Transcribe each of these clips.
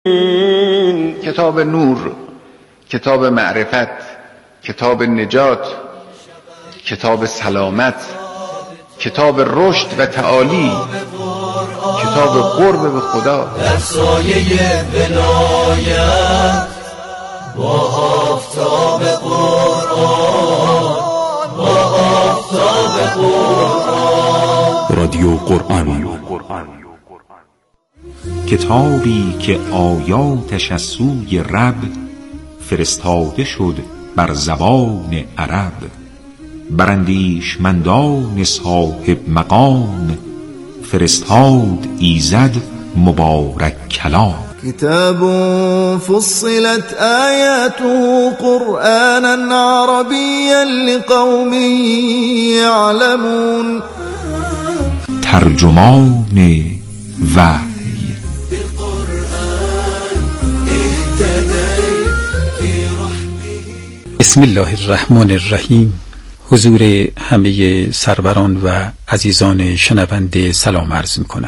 کتاب نور، کتاب معرفت، کتاب نجات، کتاب سلامت، کتاب رشد و تعالی، کتاب قرب به خدا. در سایه ولایت با آفتاب قرآن، با آفتاب قرآن. رادیو قرآن، کتابی که آیاتش از سوی رب فرستاده شد بر زبان عرب، بر اندیشمندان صاحب مقام فرستاد ایزد مبارک کلام. کتاب فصلت آیاته قرآنا عربیا لقوم یعلمون. ترجمان وحی. بسم الله الرحمن الرحیم. حضور همه سروران و عزیزان شنونده سلام عرض میکنم.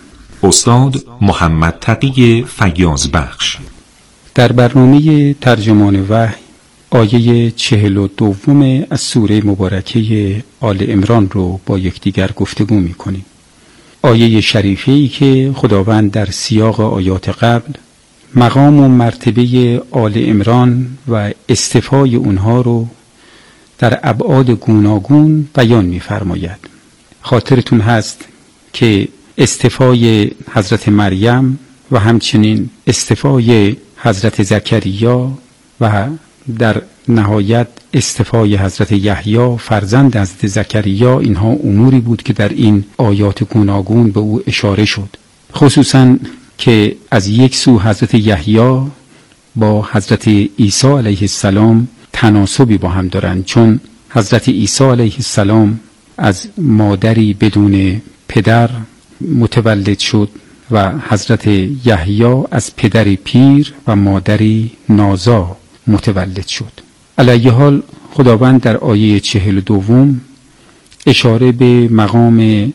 استاد محمد تقی فیاض بخش در برنامه ترجمان وحی آیه 42 از سوره مبارکه آل عمران رو با یکدیگر گفتگو میکنیم. آیه شریفه‌ای که خداوند در سیاق آیات قبل مقام و مرتبه آل عمران و استفای اونها رو در ابعاد گوناگون بیان می‌فرماید. خاطرتون هست که استفای حضرت مریم و همچنین استفای حضرت زکریا و در نهایت استفای حضرت یحیی فرزند حضرت زکریا، اینها اموری بود که در این آیات گوناگون به او اشاره شد. خصوصاً که از یک سو حضرت یحیی با حضرت عیسی علیه السلام تناسبی با هم دارند، چون حضرت عیسی علیه السلام از مادری بدون پدر متولد شد و حضرت یحیی از پدری پیر و مادری نازا متولد شد. علیه حال خداوند در آیه 42 اشاره به مقام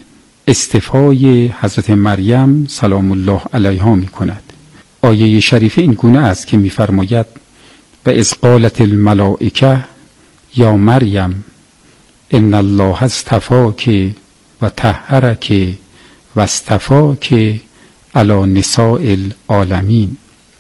استفای حضرت مریم سلام الله علیها می کند. آیه شریفه این گونه است که می فرماید و اذ قالت الملائکه یا مریم ان الله اصطفاک و طهرک و اصطفاک علی نساء العالمین.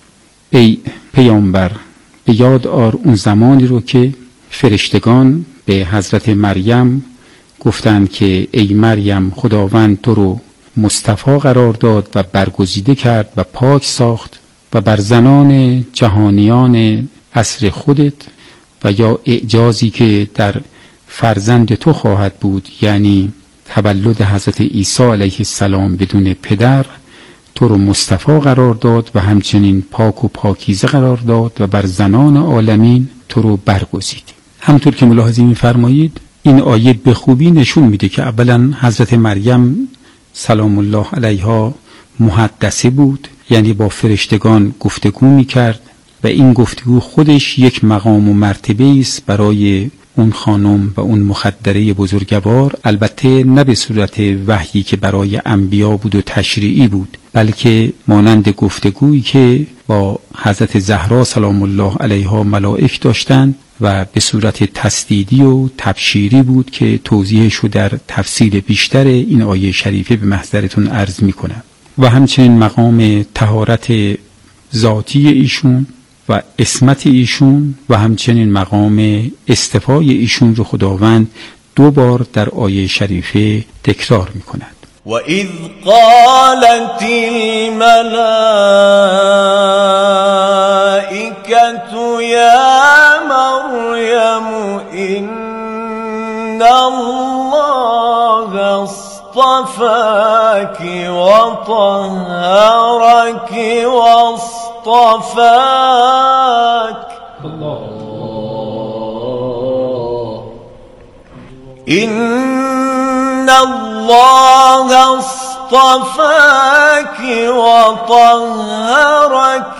ای پیامبر، به یاد آر اون زمانی رو که فرشتگان به حضرت مریم گفتند که ای مریم، خداوند تو رو مصطفی قرار داد و برگزیده کرد و پاک ساخت و بر زنان جهانیان عصر خودت و یا اعجازی که در فرزند تو خواهد بود، یعنی تولد حضرت عیسی علیه السلام بدون پدر، تو رو مصطفی قرار داد و همچنین پاک و پاکیزه قرار داد و بر زنان عالمین تو رو برگزید. همطور که ملاحظه می‌فرمایید این آیه به خوبی نشون میده که اولا حضرت مریم سلام الله علیها محدثه بود، یعنی با فرشتگان گفتگو میکرد و این گفتگو خودش یک مقام و مرتبه است برای اون خانم و اون مخدره بزرگوار، البته نه به صورت وحیی که برای انبیا بود و تشریعی بود، بلکه مانند گفتگویی که با حضرت زهرا سلام الله علیها ملائک داشتند و به صورت تسدیدی و تبشیری بود که توضیحش رو در تفصیل بیشتر این آیه شریفه به محضرتون عرض می کنم. و همچنین مقام طهارت ذاتی ایشون و عصمت ایشون و همچنین مقام استفای ایشون رو خداوند 2 بار در آیه شریفه تکرار می کند. و اذ قالت الملائکة یا مریم ان الله اصطفاک و طهرک و اصطفاک ان الله اصطفاك وطهرك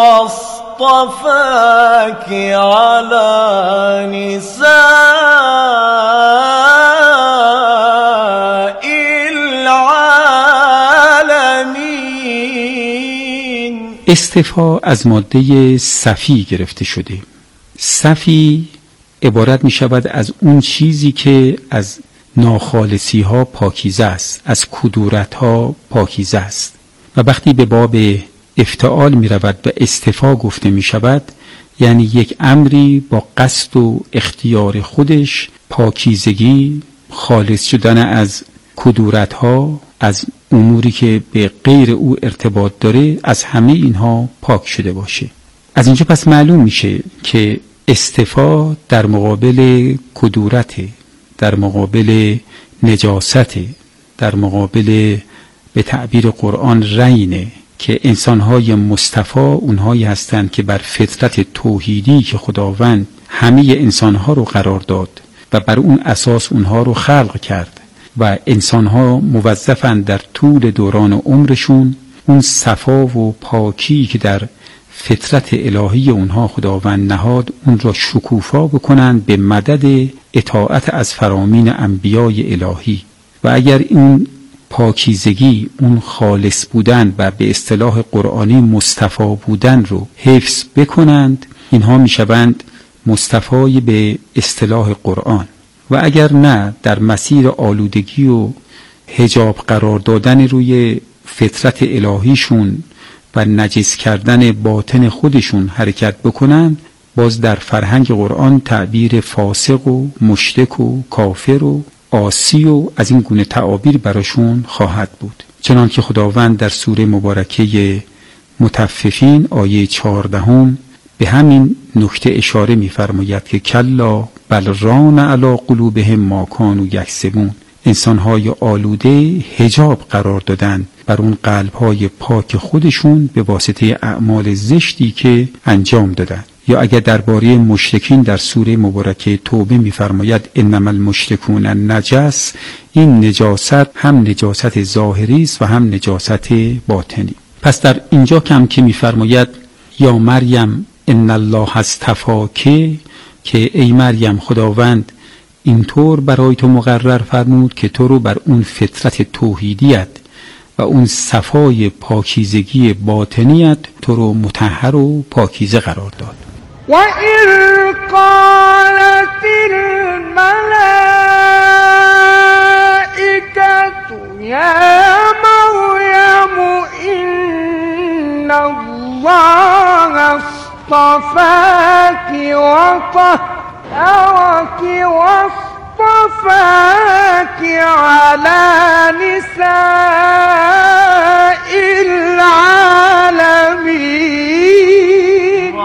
واصطفاك على نساء العالمين. استفا از ماده صفی گرفته شده. صفی عبارت می شود از اون چیزی که از ناخالصی ها پاکیزه است، از کدورت ها پاکیزه است. و وقتی به باب افتعال می رود و استفا گفته می شود، یعنی یک امری با قصد و اختیار خودش پاکیزگی، خالص شدن از کدورت ها، از اموری که به غیر او ارتباط داره، از همه اینها پاک شده باشه. از اینجا پس معلوم میشه که استفا در مقابل کدورت، در مقابل نجاست، در مقابل به تعبیر قرآن رینه، که انسانهای مصطفی اونهایی هستند که بر فطرت توحیدی که خداوند همه انسانها رو قرار داد و بر اون اساس اونها رو خلق کرد و انسانها موظفند در طول دوران عمرشون اون صفا و پاکی که در فطرت الهی اونها خداوند نهاد اون را شکوفا بکنند به مدد اطاعت از فرامین انبیای الهی. و اگر این پاکیزگی، اون خالص بودن و به اصطلاح قرآنی مصطفی بودن رو حفظ بکنند، اینها میشوند مصطفی به اصطلاح قرآن. و اگر نه در مسیر آلودگی و حجاب قرار دادن روی فطرت الهیشون و نجس کردن باطن خودشون حرکت بکنن، باز در فرهنگ قرآن تعبیر فاسق و مشرک و کافر و عاصی و از این گونه تعابیر براشون خواهد بود. چنانکه خداوند در سوره مبارکه مطففین آیه 14 به همین نکته اشاره می‌فرماید که کلا بل ران علی قلوبهم ما کانوا یکسبون. انسان‌های آلوده حجاب قرار دادن بر اون قلب‌های پاک خودشون به واسطه اعمال زشتی که انجام دادن. یا اگر درباره مشرکین در سوره مبارکه توبه می‌فرماید انما المشرکون نجس، این نجاست هم نجاست ظاهری است و هم نجاست باطنی. پس در اینجا کم که می‌فرماید یا مریم ان الله اصطفاک، که ای مریم خداوند اینطور برای تو مقرر فرمود که تو رو بر اون فطرت توحیدیت و اون صفای پاکیزگی باطنیت تو رو مطهر و پاکیزه قرار داد. و اذ قالت الملائکة یا مریم ان الله اصطفاک و طهرک و اصطفاک علی نساء العالمین.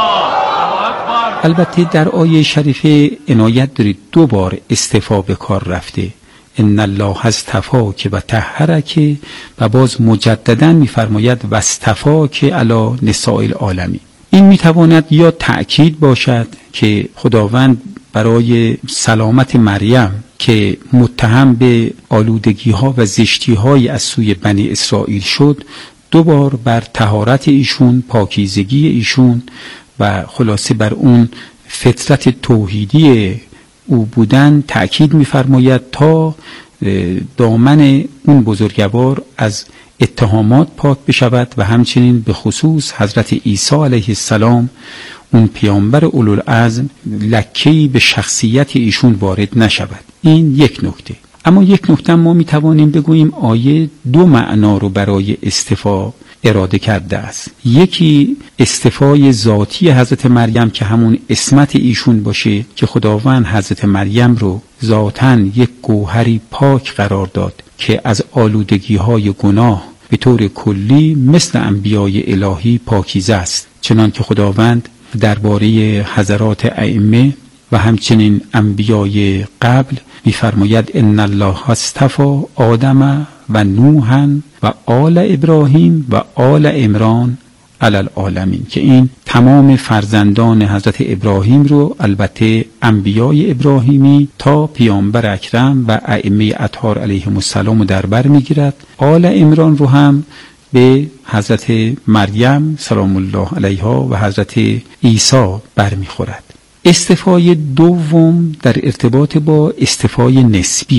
البته در آیه شریفه عنایت دارید دو بار استفا به کار رفته، ان الله اصطفاک و طهرک، و باز مجددا می‌فرماید و اصطفاک علی نساء العالمین. این میتواند یا تأکید باشد که خداوند برای سلامت مریم که متهم به آلودگی ها و زشتی های از سوی بنی اسرائیل شد، دوبار بر طهارت ایشون، پاکیزگی ایشون و خلاصه بر اون فطرت توحیدی او بودن تأکید می‌فرماید تا دامن اون بزرگوار از اتهامات پاک بشود و همچنین به خصوص حضرت عیسی علیه السلام اون پیامبر اولوالعزم لکه‌ای به شخصیت ایشون وارد نشود. این یک نکته. اما یک نکته ما میتوانیم بگوییم آیه دو معنا رو برای استفا اراده کرده است. یکی استفای ذاتی حضرت مریم که همون اسمت ایشون باشه که خداوند حضرت مریم رو ذاتاً یک گوهری پاک قرار داد که از آلودگی های گناه به طور کلی مثل انبیای الهی پاکیزه است. چنانکه خداوند درباره حضرات ائمه و همچنین انبیای قبل می‌فرماید ان الله اصطفى آدم و نوحا و آل ابراهیم و آل عمران علی العالمین، که این تمام فرزندان حضرت ابراهیم رو، البته انبیای ابراهیمی تا پیامبر اکرم و ائمه اطهار علیهم السلام در بر میگیرد. آل عمران رو هم به حضرت مریم سلام الله علیها و حضرت عیسی برمیخورد. استفای دوم در ارتباط با استفای نسبیه،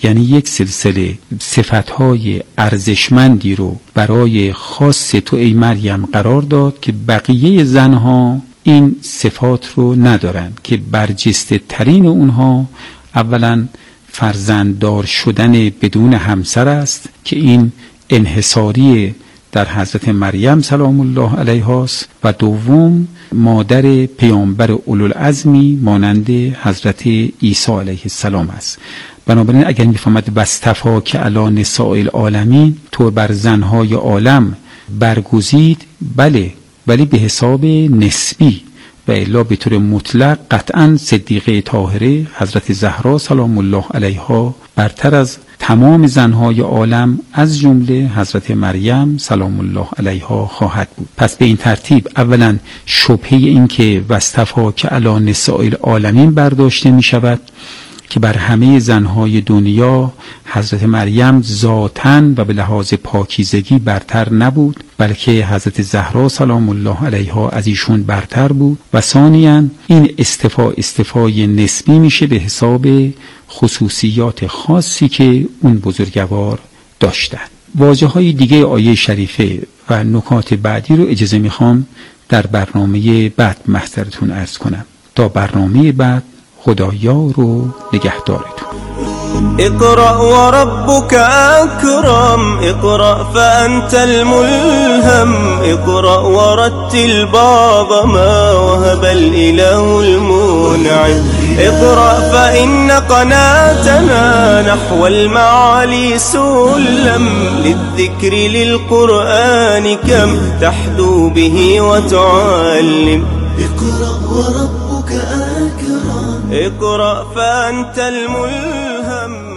یعنی یک سلسله صفتهای ارزشمندی رو برای خاص تو ای مریم قرار داد که بقیه زنها این صفات رو ندارن، که برجسته ترین اونها اولا فرزنددار شدن بدون همسر است که این انحصاری در حضرت مریم سلام الله علیها است، و دوم مادر پیامبر اولوالعزمی مانند حضرت عیسی علیه السلام است. بنابراین اگر میفهمد واصطفاک که علی نساء العالمین، تو بر زنهای عالم برگزید، بله، ولی به حساب نسبی، و الا به طور مطلق قطعا صدیقه طاهره حضرت زهرا سلام الله علیها برتر از تمام زنهای عالم از جمله حضرت مریم سلام الله علیها خواهد بود. پس به این ترتیب اولا شبهه این که واصطفاک علی نساء العالمین برداشته می شود که بر همه زنهای دنیا حضرت مریم ذاتاً و به لحاظ پاکیزگی برتر نبود، بلکه حضرت زهرا سلام الله علیها از ایشون برتر بود. و ثانیاً این استفای نسبی میشه به حساب خصوصیات خاصی که اون بزرگوار داشتن. واژه های دیگه آیه شریفه و نکات بعدی رو اجازه میخوام در برنامه بعد محضرتون عرض کنم. تا برنامه بعد خدایار و نگهدارتون. اقرأ وربك أكرم، اقرأ فأنت الملهم، اقرأ ورتل بعض ما وهب الإله المنعم، اقرأ فإن قناتنا نحو المعالي سلم، للذكر للقرآن كم تحدو به وتعلم، اقرأ وربك أكرم، اقرأ فأنت الملهم.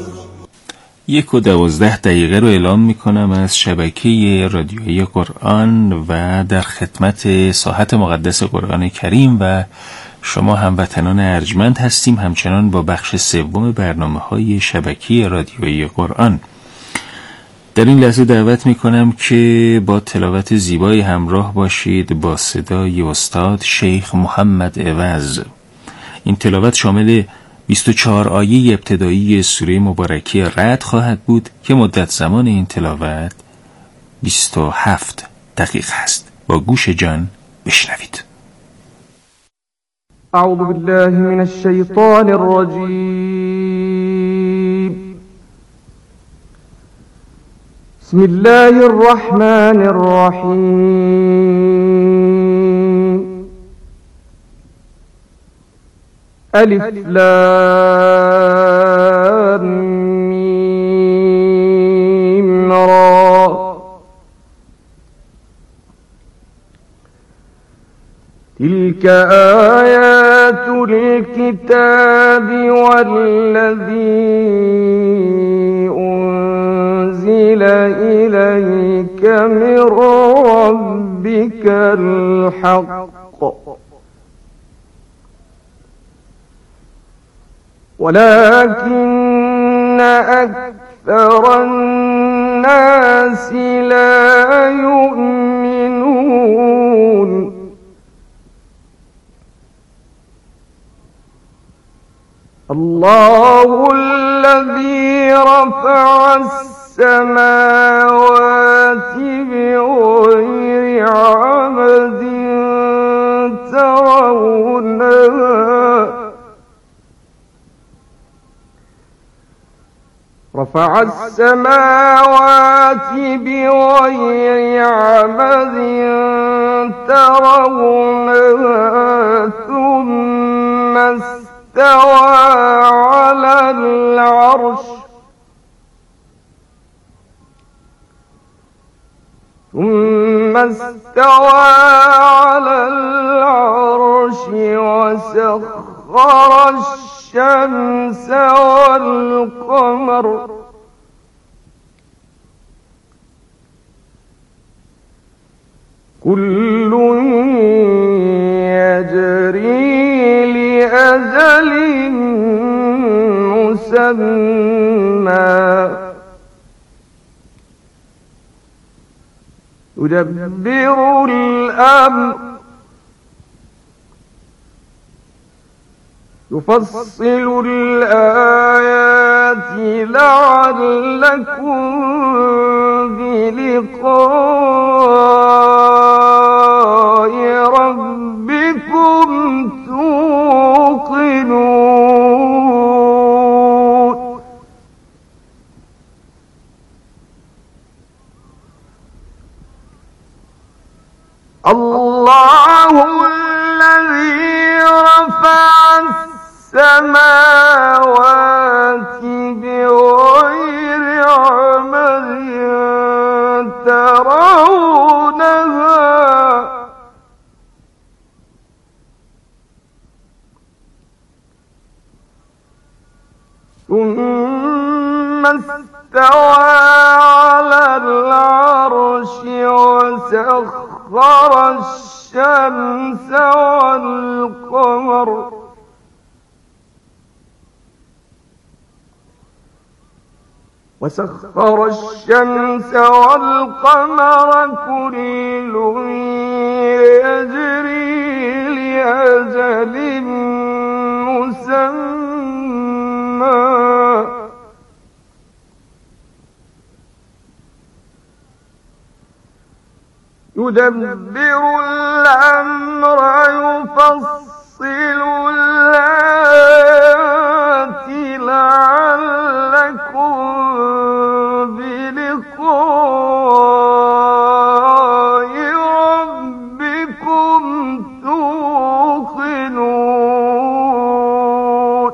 1:12 رو اعلام میکنم از شبکه رادیویی قرآن و در خدمت ساحت مقدس قرآن کریم و شما هموطنان ارجمند هستیم، همچنان با بخش سوم برنامه‌های شبکه رادیویی قرآن. در این لحظه دعوت میکنم که با تلاوت زیبایی همراه باشید با صدای استاد شیخ محمد عوض. این تلاوت شامل 24 آیه ابتدایی سوره مبارکه رعد خواهد بود که مدت زمان این تلاوت 27 دقیقه است. با گوش جان بشنوید. اعوذ بالله من الشیطان الرجیم. بسم الله الرحمن الرحیم. الف لام میم را. تلك آیات الكتاب والذی انزل إليك من ربك الحق ولكن أكثر الناس لا يؤمنون. الله الذي رفع السماوات بغير عمد ترونها، رفع السماوات بغير عمد ترونها ثم استوى على العرش وسخر الشمس والقمر كل يجري لأجل مسمى يدبر الأمر يفصل الآيات لعلكم بلقاء ربكم توقنون الله الذي رفع السماوات بغير عمد ترونها ثم استوى على العرش وسخر الشمس والقمر كل يجري لأجل مسمى يدبر الأمر يفصل الآيات لعلكم بلقاء ربكم توقنون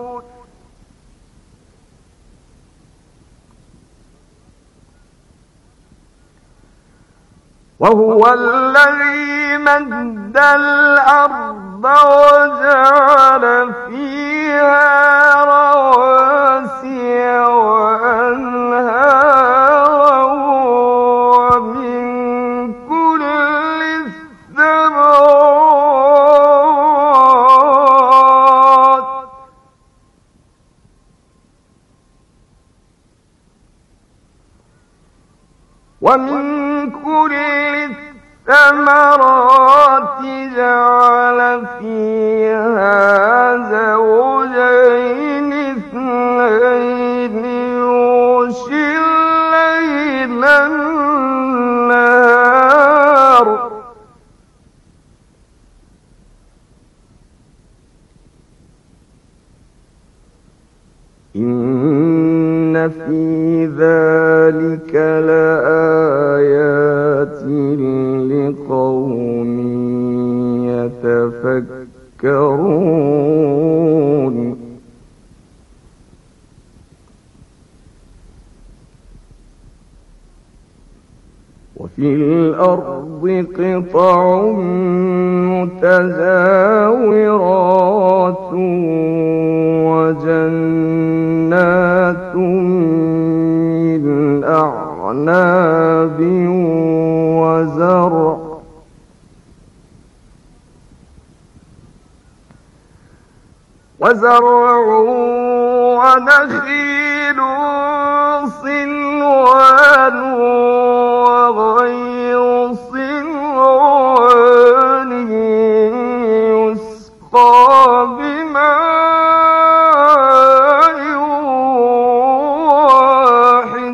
وهو الذي مد الأرض وجعل فيها رواسي وأنهارا ومن كل الثمرات جعل فيها زوجين اثنين يغشي الليل النهار إن في ذلك لآيات لقوم يتفكرون وفي الأرض قطع متجاورات وجنات من أعناب وزرع ونخيل صنوان وغير صنوان يسقى بماء واحد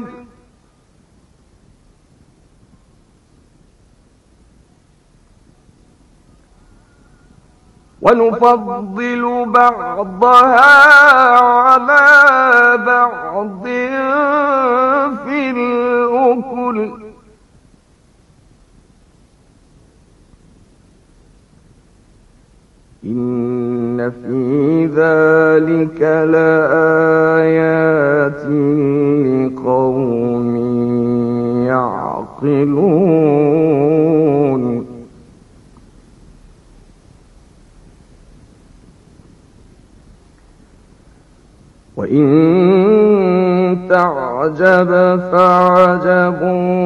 ونفضل بعضها على بعض في الأكل إن في ذلك لآيات لقوم يعقلون وإن تعجب فعجب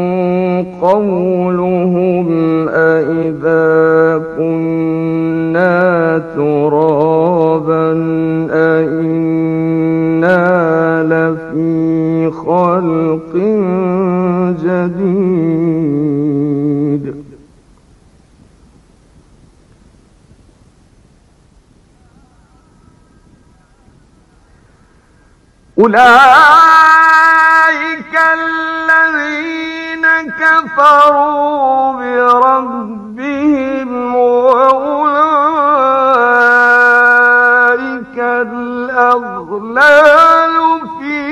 قولهم أإذا كنا ترابا أإنا لفي خلق جديد أولئك الذين كفروا بربهم وأولئك الأغلال في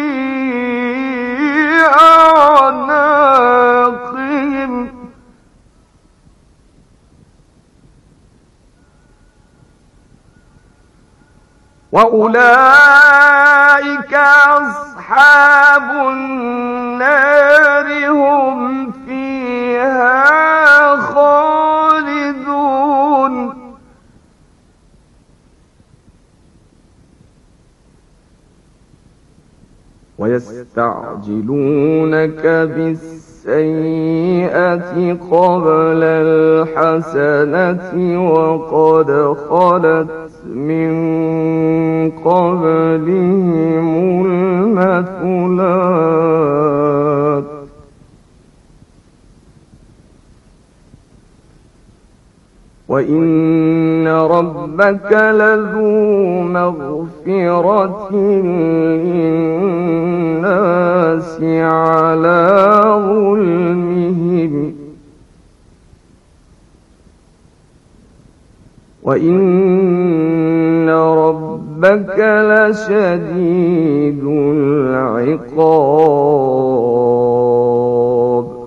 أعناقهم وأولئك أصحاب النار هم فيها خالدون ويستعجلونك بالسيئة قبل الحسنة وقد خلت من قبلهم المثلات وإن ربك لذو مغفرة للناس على ظلمهم وإن ربك لشديد العقاب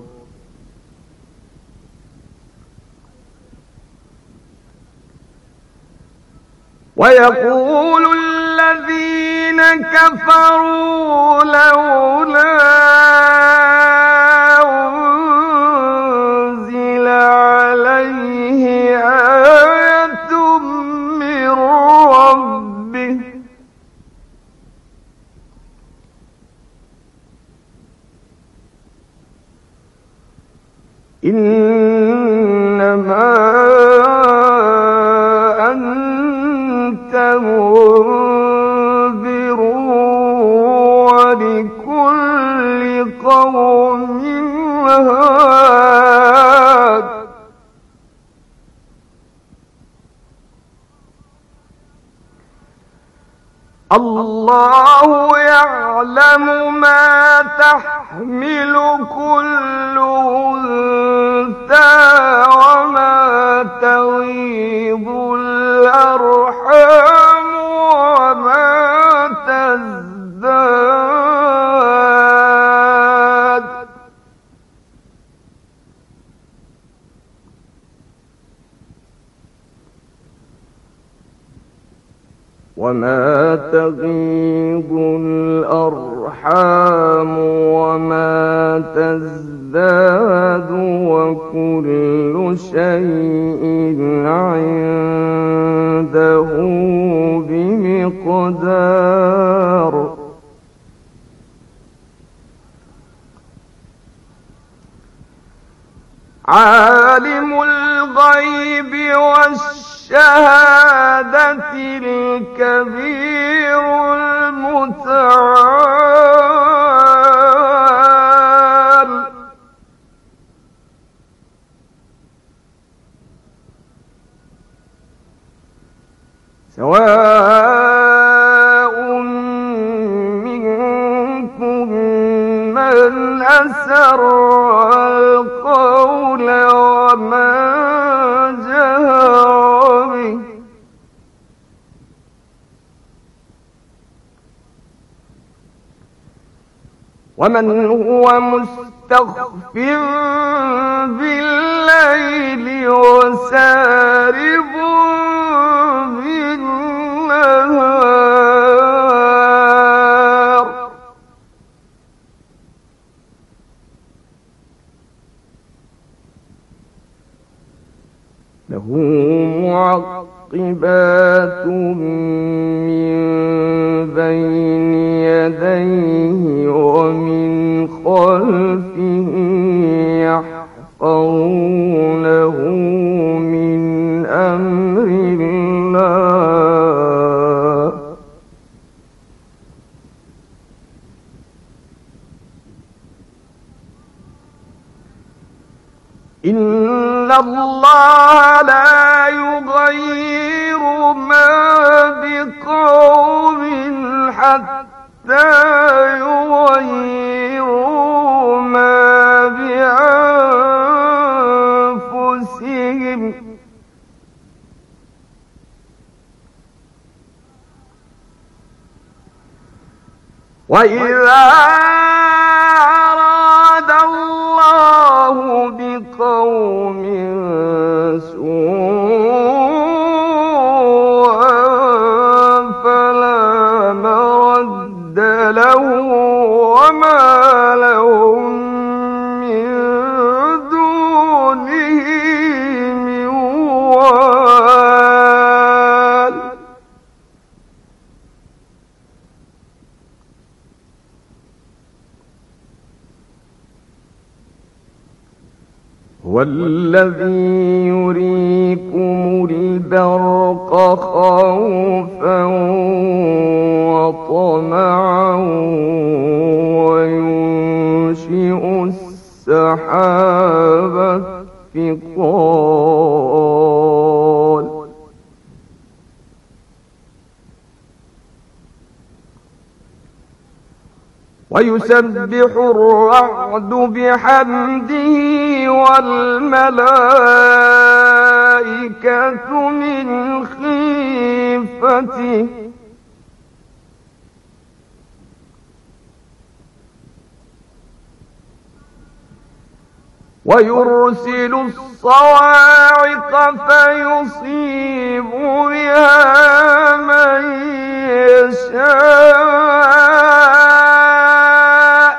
ويقول الذين كفروا لولا أنزل عليه آية من ربه إنما أنت منذر ولكل قوم هاد الله يعلم ما تحمل كل أنثى وما تغيض الأرحام وما تزداد وما تغيض الأرحام وما تزداد وكل شيء عنده بمقدار عالم الغيب والشهادة الكبير المتعال سواء منكم من أسر القول ومن جهر به ومن هو مستخف بالليل وسارب بالنهار له معقبات من بين يديه ومن خلفه يحفظونه من أمر الله إن الله لا يغير ما بقوم حتى وإذا أراد الله بقوم سوءا فلا مرد له وما لهم من دونه من وال. هو الذي يريكم البرق خوفا وطمعا وينشئ السحاب الثقال ويسبح الرعد بحمده والملائكة من خيفته ويرسل الصواعق فيصيب بها من يشاء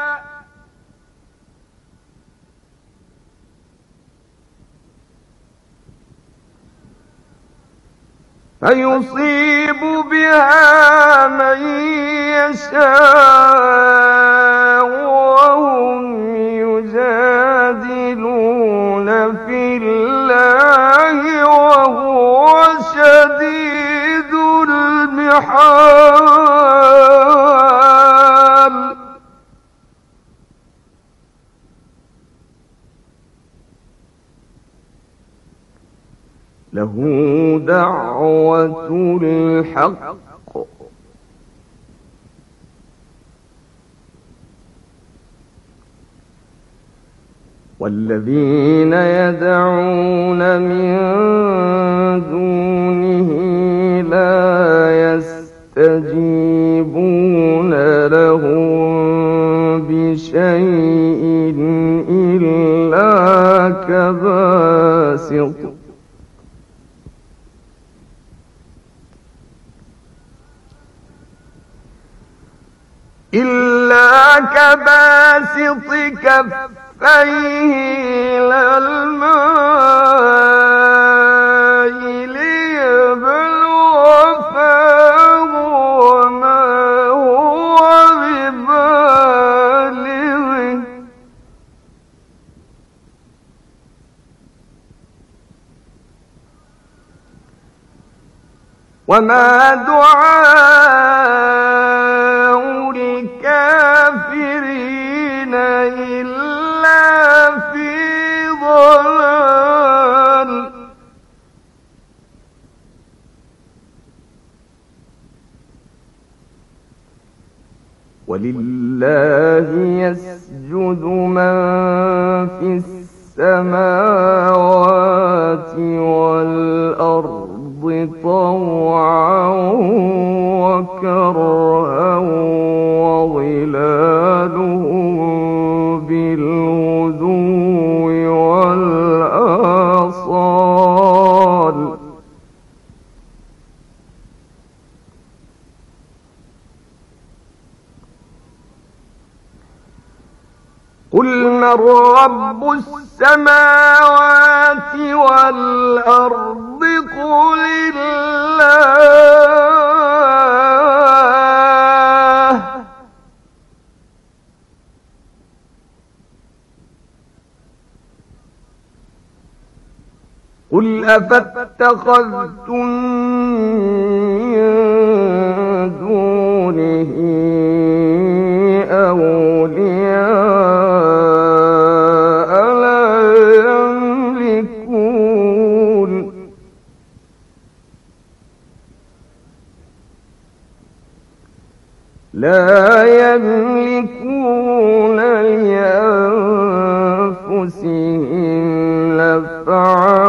وهم يجادلون في الله وهو شديد المحال. له دعوة الحق والذين يدعون من دونه لا يستجيبون لهم بشيء إلا كباسط كفيه إلى الماء ليبلغ فاه وما هو ببالغه وما دعاء الكافرين إلا في ضلال. ولله يسجد من في السماوات والأرض طوعا وكرها وظلالهم بالغدو والآصال. قل من رب السماوات والأرض قل الله قل أفاتخذتم من دونه أولياء لا يملكون لأنفسهم نفعا